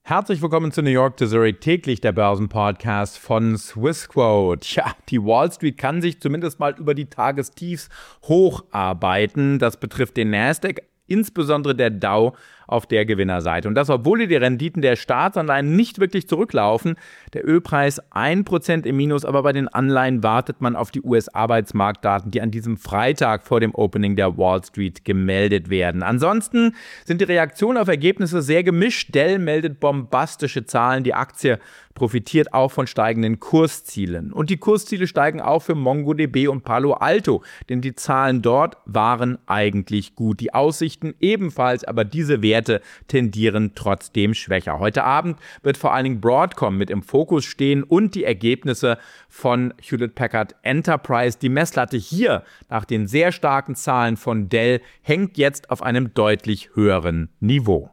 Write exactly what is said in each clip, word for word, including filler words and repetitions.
Herzlich willkommen zu New York to Zurich, täglich der Börsenpodcast von Swissquote. Ja, die Wall Street kann sich zumindest mal über die Tagestiefs hocharbeiten. Das betrifft den Nasdaq, insbesondere der Dow auf der Gewinnerseite. Und das, obwohl die Renditen der Staatsanleihen nicht wirklich zurücklaufen. Der Ölpreis ein Prozent im Minus, aber bei den Anleihen wartet man auf die U S-Arbeitsmarktdaten, die an diesem Freitag vor dem Opening der Wall Street gemeldet werden. Ansonsten sind die Reaktionen auf Ergebnisse sehr gemischt. Dell meldet bombastische Zahlen. Die Aktie profitiert auch von steigenden Kurszielen. Und die Kursziele steigen auch für MongoDB und Palo Alto, denn die Zahlen dort waren eigentlich gut. Die Aussichten ebenfalls, aber diese Werte tendieren trotzdem schwächer. Heute Abend wird vor allen Dingen Broadcom mit im Fokus stehen und die Ergebnisse von Hewlett Packard Enterprise. Die Messlatte hier nach den sehr starken Zahlen von Dell hängt jetzt auf einem deutlich höheren Niveau.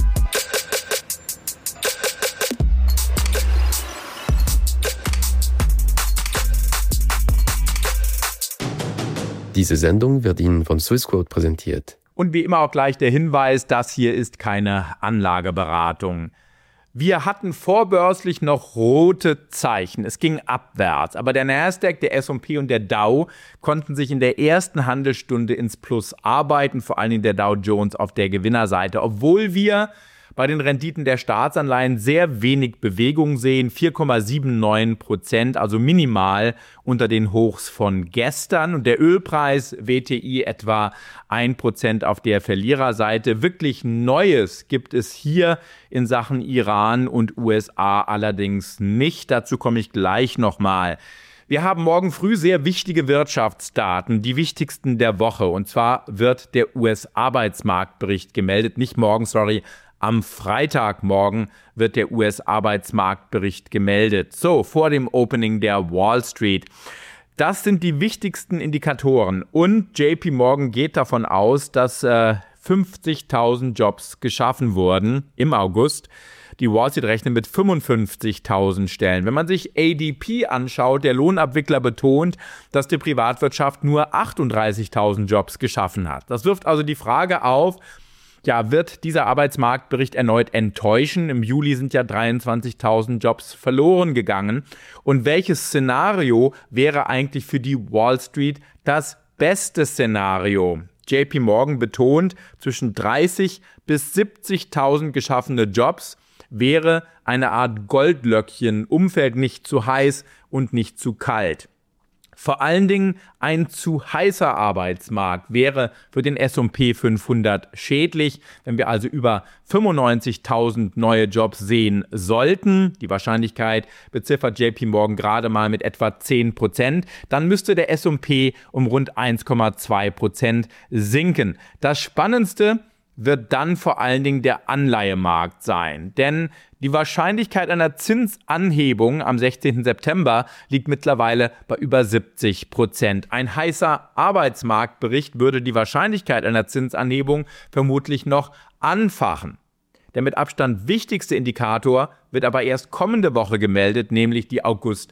Diese Sendung wird Ihnen von Swissquote präsentiert. Und wie immer auch gleich der Hinweis, das hier ist keine Anlageberatung. Wir hatten vorbörslich noch rote Zeichen. Es ging abwärts, aber der Nasdaq, der S und P und der Dow konnten sich in der ersten Handelsstunde ins Plus arbeiten, vor allen Dingen der Dow Jones auf der Gewinnerseite, obwohl wir bei den Renditen der Staatsanleihen sehr wenig Bewegung sehen, vier Komma neunundsiebzig Prozent, also minimal unter den Hochs von gestern. Und der Ölpreis W T I etwa ein Prozent auf der Verliererseite. Wirklich Neues gibt es hier in Sachen Iran und U S A allerdings nicht. Dazu komme ich gleich nochmal. Wir haben morgen früh sehr wichtige Wirtschaftsdaten, die wichtigsten der Woche. Und zwar wird der U S-Arbeitsmarktbericht gemeldet, nicht morgen, sorry, am Freitagmorgen wird der U S-Arbeitsmarktbericht gemeldet. So, vor dem Opening der Wall Street. Das sind die wichtigsten Indikatoren. Und J P Morgan geht davon aus, dass äh, fünfzigtausend Jobs geschaffen wurden im August. Die Wall Street rechnet mit fünfundfünfzigtausend Stellen. Wenn man sich A D P anschaut, der Lohnabwickler betont, dass die Privatwirtschaft nur achtunddreißigtausend Jobs geschaffen hat. Das wirft also die Frage auf, ja, wird dieser Arbeitsmarktbericht erneut enttäuschen? Im Juli sind ja dreiundzwanzigtausend Jobs verloren gegangen. Und welches Szenario wäre eigentlich für die Wall Street das beste Szenario? J P Morgan betont, zwischen dreißig bis siebzigtausend geschaffene Jobs wäre eine Art Goldlöckchen, Umfeld nicht zu heiß und nicht zu kalt. Vor allen Dingen ein zu heißer Arbeitsmarkt wäre für den S und P fünfhundert schädlich. Wenn wir also über fünfundneunzigtausend neue Jobs sehen sollten, die Wahrscheinlichkeit beziffert J P Morgan gerade mal mit etwa zehn Prozent, dann müsste der S und P um rund eins Komma zwei Prozent sinken. Das Spannendste wird dann vor allen Dingen der Anleihemarkt sein. Denn die Wahrscheinlichkeit einer Zinsanhebung am sechzehnten September liegt mittlerweile bei über siebzig Prozent. Ein heißer Arbeitsmarktbericht würde die Wahrscheinlichkeit einer Zinsanhebung vermutlich noch anfachen. Der mit Abstand wichtigste Indikator wird aber erst kommende Woche gemeldet, nämlich die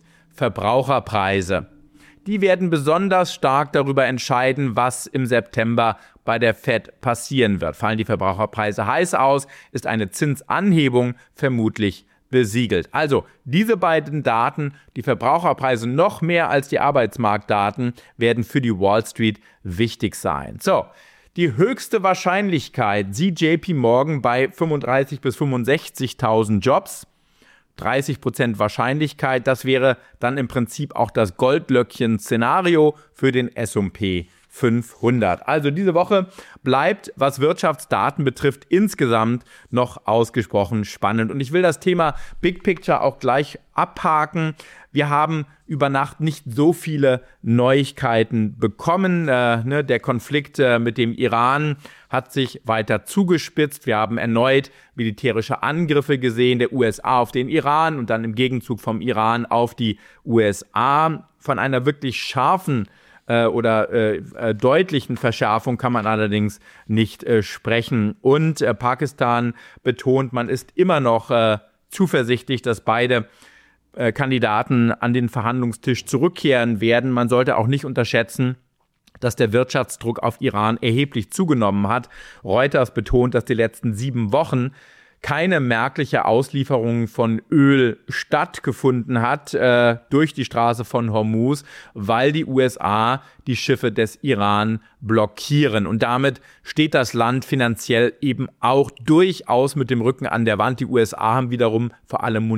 August-Verbraucherpreise. Die werden besonders stark darüber entscheiden, was im September bei der Fed passieren wird. Fallen die Verbraucherpreise heiß aus, ist eine Zinsanhebung vermutlich besiegelt. Also diese beiden Daten, die Verbraucherpreise noch mehr als die Arbeitsmarktdaten, werden für die Wall Street wichtig sein. So, die höchste Wahrscheinlichkeit sieht J P Morgan bei fünfunddreißigtausend bis fünfundsechzigtausend Jobs. dreißig Prozent Wahrscheinlichkeit, das wäre dann im Prinzip auch das Goldlöckchen-Szenario für den S und P fünfhundert. Also diese Woche bleibt, was Wirtschaftsdaten betrifft, insgesamt noch ausgesprochen spannend. Und ich will das Thema Big Picture auch gleich abhaken. Wir haben über Nacht nicht so viele Neuigkeiten bekommen. Äh, ne, der Konflikt äh, mit dem Iran hat sich weiter zugespitzt. Wir haben erneut militärische Angriffe gesehen, der U S A auf den Iran und dann im Gegenzug vom Iran auf die U S A. Von einer wirklich scharfen oder äh, äh, deutlichen Verschärfung kann man allerdings nicht äh, sprechen. Und äh, Pakistan betont, man ist immer noch äh, zuversichtlich, dass beide äh, Kandidaten an den Verhandlungstisch zurückkehren werden. Man sollte auch nicht unterschätzen, dass der Wirtschaftsdruck auf Iran erheblich zugenommen hat. Reuters betont, dass die letzten sieben Wochen keine merkliche Auslieferung von Öl stattgefunden hat äh, durch die Straße von Hormuz, weil die U S A die Schiffe des Iran blockieren. Und damit steht das Land finanziell eben auch durchaus mit dem Rücken an der Wand. Die U S A haben wiederum vor allem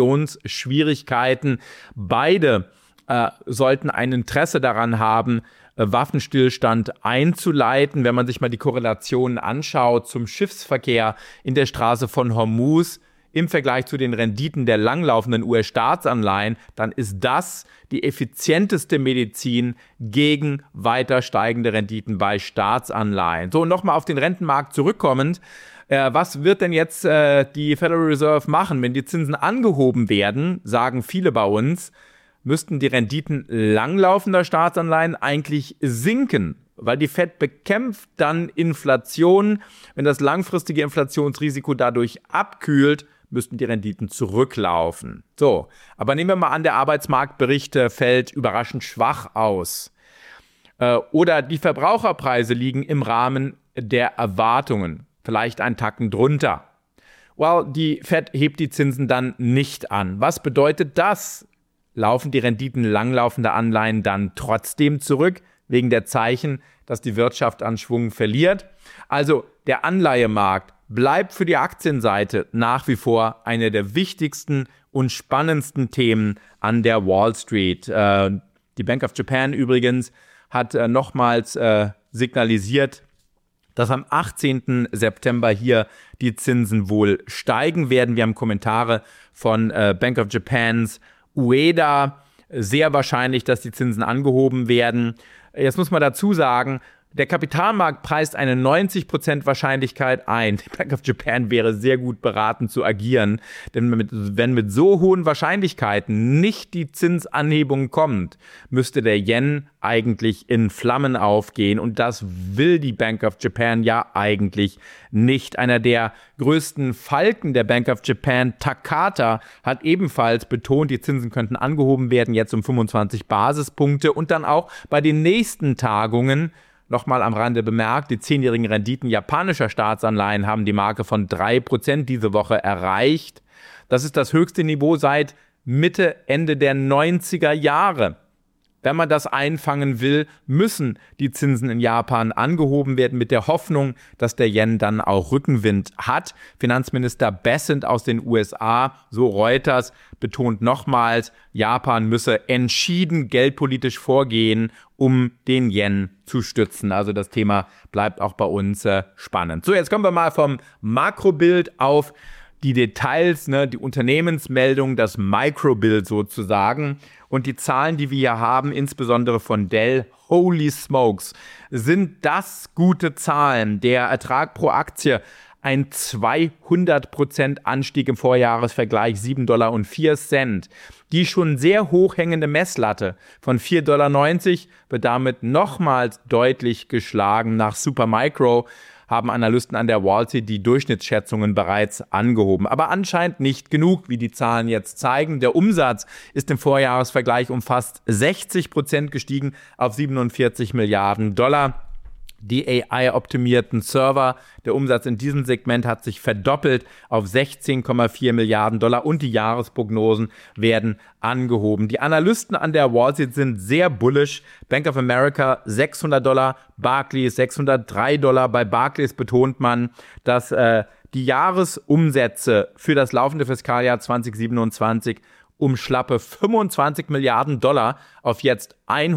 Munitionsschwierigkeiten. Beide äh, sollten ein Interesse daran haben, Waffenstillstand einzuleiten. Wenn man sich mal die Korrelationen anschaut zum Schiffsverkehr in der Straße von Hormuz im Vergleich zu den Renditen der langlaufenden U S-Staatsanleihen, dann ist das die effizienteste Medizin gegen weiter steigende Renditen bei Staatsanleihen. So, nochmal auf den Rentenmarkt zurückkommend. Äh, was wird denn jetzt äh, die Federal Reserve machen, wenn die Zinsen angehoben werden, sagen viele bei uns, müssten die Renditen langlaufender Staatsanleihen eigentlich sinken, weil die Fed bekämpft dann Inflation. Wenn das langfristige Inflationsrisiko dadurch abkühlt, müssten die Renditen zurücklaufen. So, aber nehmen wir mal an, der Arbeitsmarktbericht fällt überraschend schwach aus. Äh, oder die Verbraucherpreise liegen im Rahmen der Erwartungen, vielleicht einen Tacken drunter. Well, die Fed hebt die Zinsen dann nicht an. Was bedeutet das? Laufen die Renditen langlaufender Anleihen dann trotzdem zurück, wegen der Zeichen, dass die Wirtschaft an Schwung verliert? Also der Anleihemarkt bleibt für die Aktienseite nach wie vor eine der wichtigsten und spannendsten Themen an der Wall Street. Äh, die Bank of Japan übrigens hat äh, nochmals äh, signalisiert, dass am achtzehnten September hier die Zinsen wohl steigen werden. Wir haben Kommentare von äh, Bank of Japans Ueda, sehr wahrscheinlich, dass die Zinsen angehoben werden. Jetzt muss man dazu sagen, der Kapitalmarkt preist eine neunzig Prozent Wahrscheinlichkeit ein. Die Bank of Japan wäre sehr gut beraten zu agieren, denn mit, wenn mit so hohen Wahrscheinlichkeiten nicht die Zinsanhebung kommt, müsste der Yen eigentlich in Flammen aufgehen und das will die Bank of Japan ja eigentlich nicht. Einer der größten Falken der Bank of Japan, Takata, hat ebenfalls betont, die Zinsen könnten angehoben werden, jetzt um fünfundzwanzig Basispunkte und dann auch bei den nächsten Tagungen. Nochmal am Rande bemerkt, die zehnjährigen Renditen japanischer Staatsanleihen haben die Marke von drei Prozent diese Woche erreicht. Das ist das höchste Niveau seit Mitte, Ende der neunziger Jahre. Wenn man das einfangen will, müssen die Zinsen in Japan angehoben werden mit der Hoffnung, dass der Yen dann auch Rückenwind hat. Finanzminister Bessent aus den U S A, so Reuters, betont nochmals, Japan müsse entschieden geldpolitisch vorgehen, um den Yen zu stützen. Also das Thema bleibt auch bei uns äh, spannend. So, jetzt kommen wir mal vom Makrobild auf die Details, ne, die Unternehmensmeldung, das Microbild sozusagen. Und die Zahlen, die wir hier haben, insbesondere von Dell, holy smokes, sind das gute Zahlen. Der Ertrag pro Aktie, ein zweihundert Prozent Anstieg im Vorjahresvergleich, sieben Komma vier Dollar. Die schon sehr hoch hängende Messlatte von vier Komma neunzig Dollar wird damit nochmals deutlich geschlagen. Nach Supermicro haben Analysten an der Wall Street die Durchschnittsschätzungen bereits angehoben. Aber anscheinend nicht genug, wie die Zahlen jetzt zeigen. Der Umsatz ist im Vorjahresvergleich um fast sechzig Prozent gestiegen auf siebenundvierzig Milliarden Dollar. Die A I-optimierten Server, der Umsatz in diesem Segment hat sich verdoppelt auf sechzehn Komma vier Milliarden Dollar und die Jahresprognosen werden angehoben. Die Analysten an der Wall Street sind sehr bullish. Bank of America sechshundert Dollar, Barclays sechshundertdrei Dollar. Bei Barclays betont man, dass äh, die Jahresumsätze für das laufende Fiskaljahr zwanzig siebenundzwanzig um schlappe fünfundzwanzig Milliarden Dollar auf jetzt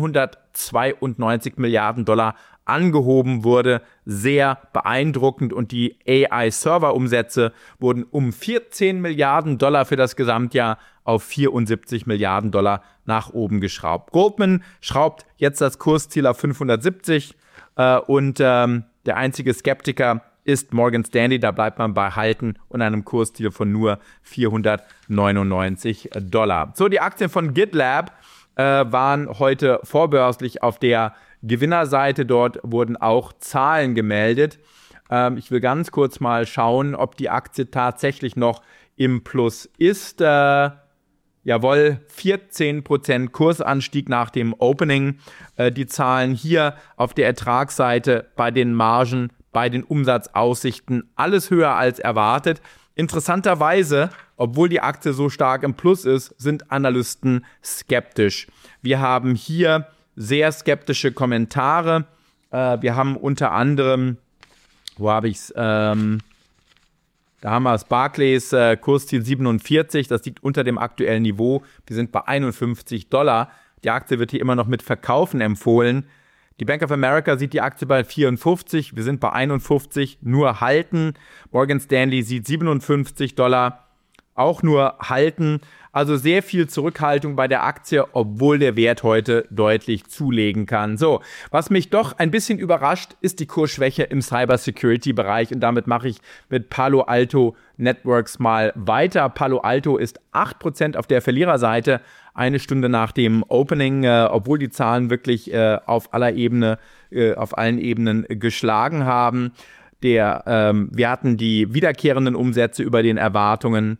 hundertzweiundneunzig Milliarden Dollar angehoben wurde. Sehr beeindruckend und die A I-Server-Umsätze wurden um vierzehn Milliarden Dollar für das Gesamtjahr auf vierundsiebzig Milliarden Dollar nach oben geschraubt. Goldman schraubt jetzt das Kursziel auf fünfhundertsiebzig äh, und ähm, der einzige Skeptiker ist Morgan Stanley, da bleibt man bei Halten und einem Kursziel von nur vierhundertneunundneunzig Dollar. So, die Aktien von GitLab äh, waren heute vorbörslich auf der Gewinnerseite. Dort wurden auch Zahlen gemeldet. Ähm, ich will ganz kurz mal schauen, ob die Aktie tatsächlich noch im Plus ist. Äh, jawohl, vierzehn Prozent Kursanstieg nach dem Opening. Äh, die Zahlen hier auf der Ertragsseite bei den Margen, bei den Umsatzaussichten, alles höher als erwartet. Interessanterweise, obwohl die Aktie so stark im Plus ist, sind Analysten skeptisch. Wir haben hier sehr skeptische Kommentare. Äh, wir haben unter anderem, wo habe ich es? Ähm, da haben wir das Barclays äh, Kursziel siebenundvierzig, das liegt unter dem aktuellen Niveau. Wir sind bei einundfünfzig Dollar. Die Aktie wird hier immer noch mit Verkaufen empfohlen. Die Bank of America sieht die Aktie bei vierundfünfzig, wir sind bei einundfünfzig, nur halten. Morgan Stanley sieht siebenundfünfzig Dollar, auch nur halten. Also sehr viel Zurückhaltung bei der Aktie, obwohl der Wert heute deutlich zulegen kann. So, was mich doch ein bisschen überrascht, ist die Kursschwäche im Cybersecurity-Bereich. Und damit mache ich mit Palo Alto Networks mal weiter. Palo Alto ist acht Prozent auf der Verliererseite, eine Stunde nach dem Opening, äh, obwohl die Zahlen wirklich äh, auf aller Ebene, äh, auf allen Ebenen geschlagen haben. Der, ähm, wir hatten die wiederkehrenden Umsätze über den Erwartungen.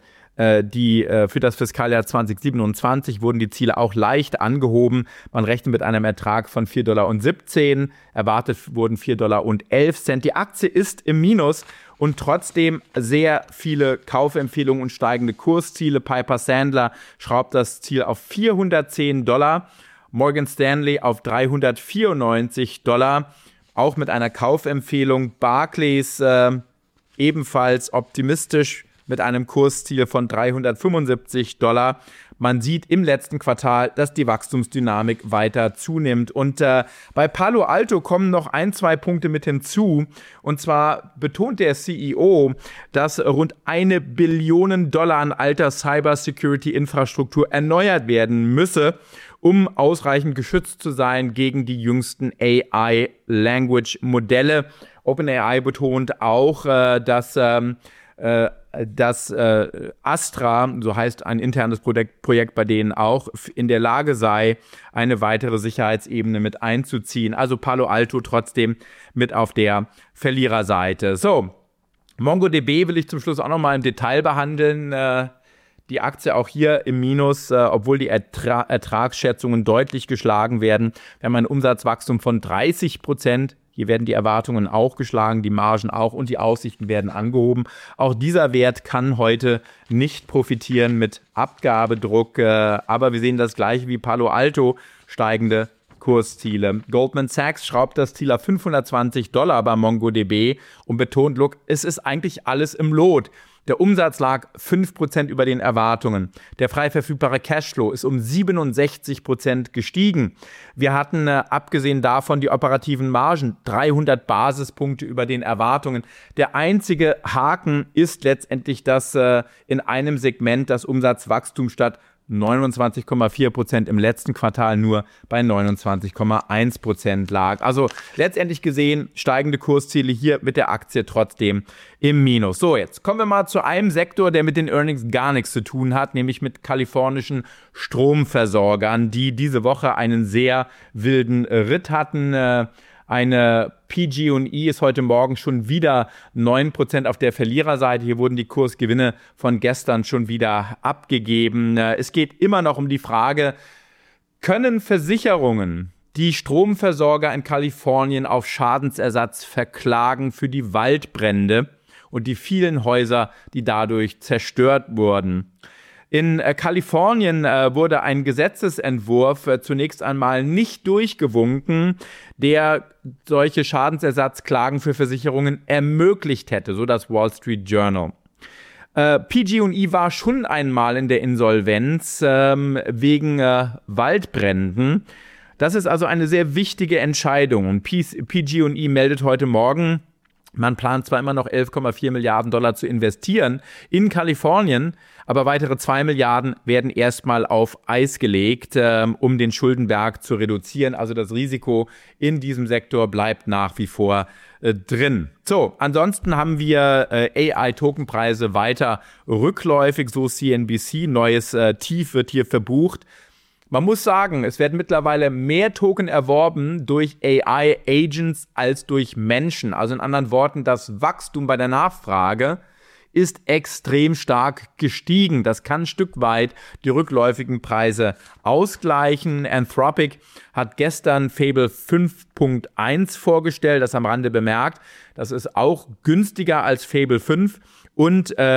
Die für das Fiskaljahr zwanzig siebenundzwanzig wurden die Ziele auch leicht angehoben. Man rechnet mit einem Ertrag von vier Komma siebzehn Dollar. Erwartet wurden vier Komma elf Dollar. Die Aktie ist im Minus und trotzdem sehr viele Kaufempfehlungen und steigende Kursziele. Piper Sandler schraubt das Ziel auf vierhundertzehn Dollar. Morgan Stanley auf dreihundertvierundneunzig Dollar. Auch mit einer Kaufempfehlung. Barclays äh, ebenfalls optimistisch mit einem Kursziel von dreihundertfünfundsiebzig Dollar. Man sieht im letzten Quartal, dass die Wachstumsdynamik weiter zunimmt. Und äh, bei Palo Alto kommen noch ein, zwei Punkte mit hinzu. Und zwar betont der C E O, dass rund eine Billion Dollar an alter Cybersecurity-Infrastruktur erneuert werden müsse, um ausreichend geschützt zu sein gegen die jüngsten A I-Language-Modelle. OpenAI betont auch, äh, dass ähm, äh, dass äh, Astra, so heißt ein internes Projekt, Projekt bei denen auch, in der Lage sei, eine weitere Sicherheitsebene mit einzuziehen. Also Palo Alto trotzdem mit auf der Verliererseite. So, MongoDB will ich zum Schluss auch nochmal im Detail behandeln. Äh, die Aktie auch hier im Minus, äh, obwohl die Ertra- Ertragsschätzungen deutlich geschlagen werden. Wir haben ein Umsatzwachstum von dreißig Prozent. Hier werden die Erwartungen auch geschlagen, die Margen auch und die Aussichten werden angehoben. Auch dieser Wert kann heute nicht profitieren mit Abgabedruck, äh, aber wir sehen das gleiche wie Palo Alto, steigende Kursziele. Goldman Sachs schraubt das Ziel auf fünfhundertzwanzig Dollar bei MongoDB und betont, look, es ist eigentlich alles im Lot. Der Umsatz lag fünf Prozent über den Erwartungen. Der frei verfügbare Cashflow ist um siebenundsechzig Prozent gestiegen. Wir hatten, äh, abgesehen davon, die operativen Margen dreihundert Basispunkte über den Erwartungen. Der einzige Haken ist letztendlich, dass äh, in einem Segment das Umsatzwachstum statt neunundzwanzig Komma vier Prozent im letzten Quartal nur bei neunundzwanzig Komma eins Prozent lag. Also letztendlich gesehen steigende Kursziele hier mit der Aktie trotzdem im Minus. So, jetzt kommen wir mal zu einem Sektor, der mit den Earnings gar nichts zu tun hat, nämlich mit kalifornischen Stromversorgern, die diese Woche einen sehr wilden Ritt hatten. Eine P G und E ist heute Morgen schon wieder neun Prozent auf der Verliererseite. Hier wurden die Kursgewinne von gestern schon wieder abgegeben. Es geht immer noch um die Frage, können Versicherungen die Stromversorger in Kalifornien auf Schadensersatz verklagen für die Waldbrände und die vielen Häuser, die dadurch zerstört wurden? In äh, Kalifornien äh, wurde ein Gesetzesentwurf äh, zunächst einmal nicht durchgewunken, der solche Schadensersatzklagen für Versicherungen ermöglicht hätte, so das Wall Street Journal. Äh, P G und E war schon einmal in der Insolvenz ähm, wegen äh, Waldbränden. Das ist also eine sehr wichtige Entscheidung. Und P G und E meldet heute Morgen, man plant zwar immer noch elf Komma vier Milliarden Dollar zu investieren in Kalifornien, aber weitere zwei Milliarden werden erstmal auf Eis gelegt, ähm, um den Schuldenberg zu reduzieren. Also das Risiko in diesem Sektor bleibt nach wie vor äh, drin. So, ansonsten haben wir äh, A I-Tokenpreise weiter rückläufig, so C N B C. Neues äh, Tief wird hier verbucht. Man muss sagen, es werden mittlerweile mehr Token erworben durch A I-Agents als durch Menschen. Also in anderen Worten, das Wachstum bei der Nachfrage ist extrem stark gestiegen. Das kann ein Stück weit die rückläufigen Preise ausgleichen. Anthropic hat gestern Fable fünf Punkt eins vorgestellt, das am Rande bemerkt. Das ist auch günstiger als Fable fünf und äh,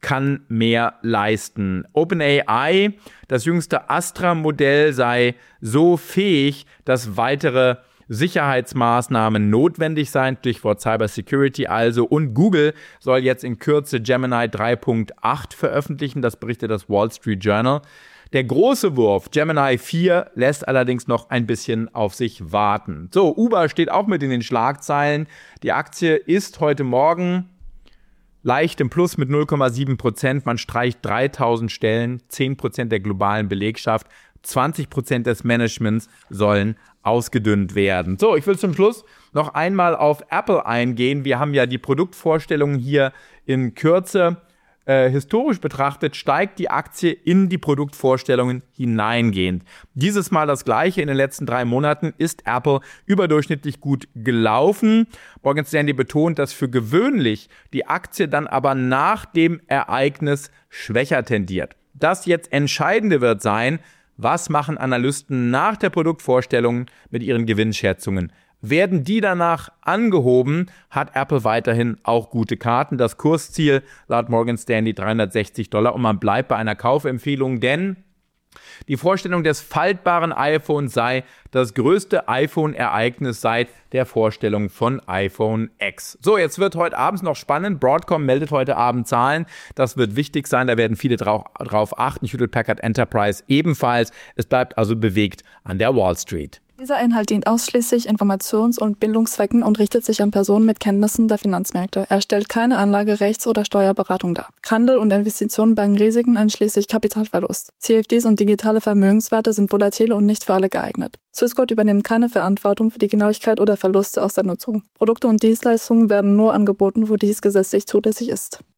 kann mehr leisten. OpenAI, das jüngste Astra-Modell, sei so fähig, dass weitere Sicherheitsmaßnahmen notwendig seien, Stichwort Cybersecurity also. Und Google soll jetzt in Kürze Gemini drei Punkt acht veröffentlichen, das berichtet das Wall Street Journal. Der große Wurf, Gemini vier, lässt allerdings noch ein bisschen auf sich warten. So, Uber steht auch mit in den Schlagzeilen. Die Aktie ist heute Morgen leicht im Plus mit null Komma sieben Prozent. Man streicht dreitausend Stellen, zehn Prozent der globalen Belegschaft, zwanzig Prozent des Managements sollen ausgedünnt werden. So, ich will zum Schluss noch einmal auf Apple eingehen. Wir haben ja die Produktvorstellungen hier in Kürze. Äh, historisch betrachtet steigt die Aktie in die Produktvorstellungen hineingehend. Dieses Mal das Gleiche. In den letzten drei Monaten ist Apple überdurchschnittlich gut gelaufen. Morgan Stanley betont, dass für gewöhnlich die Aktie dann aber nach dem Ereignis schwächer tendiert. Das jetzt Entscheidende wird sein, was machen Analysten nach der Produktvorstellung mit ihren Gewinnschätzungen? Werden die danach angehoben, hat Apple weiterhin auch gute Karten. Das Kursziel laut Morgan Stanley dreihundertsechzig Dollar und man bleibt bei einer Kaufempfehlung, denn die Vorstellung des faltbaren iPhones sei das größte iPhone-Ereignis seit der Vorstellung von iPhone X. So, jetzt wird heute Abend noch spannend. Broadcom meldet heute Abend Zahlen. Das wird wichtig sein. Da werden viele drauf, drauf achten. Hewlett Packard Enterprise ebenfalls. Es bleibt also bewegt an der Wall Street. Dieser Inhalt dient ausschließlich Informations- und Bildungszwecken und richtet sich an Personen mit Kenntnissen der Finanzmärkte. Er stellt keine Anlage-, Rechts- oder Steuerberatung dar. Handel und Investitionen bergen Risiken einschließlich Kapitalverlust. C F Ds und digitale Vermögenswerte sind volatile und nicht für alle geeignet. Swissquote übernimmt keine Verantwortung für die Genauigkeit oder Verluste aus der Nutzung. Produkte und Dienstleistungen werden nur angeboten, wo dies gesetzlich zulässig ist.